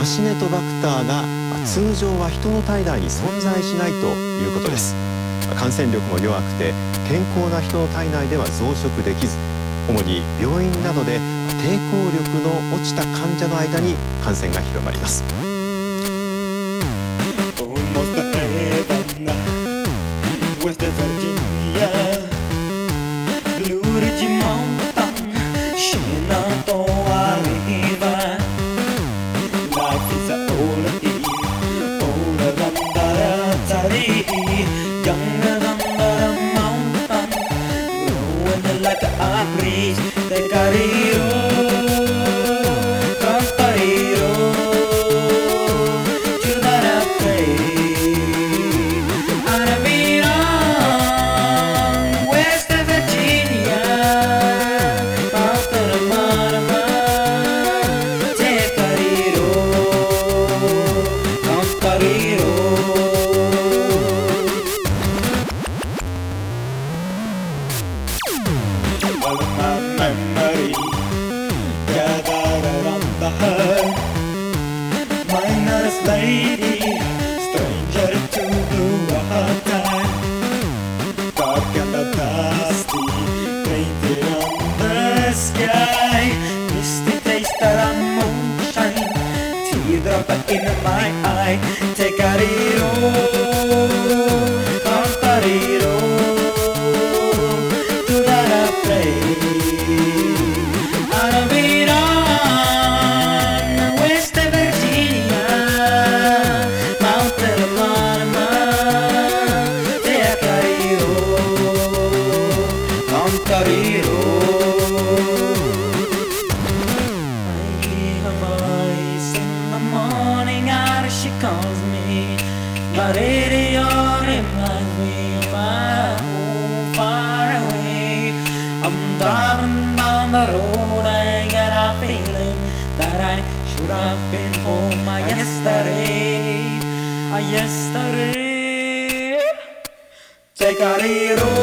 シネトバクターが通常は人の体内に存在しないということです。感染力も弱くて健康な人の体内では増殖できず、主に病院などで抵抗力の落ちた患者の間に感染が広まります。 In my eye, take a riro, compariro, to that play. Aramira, West Virginia, Mountain Marma, take a riro, compariro. She calls me, my radio reminds me of my home far away. I'm driving down the road, I get a feeling that I should have been home yesterday. Take a little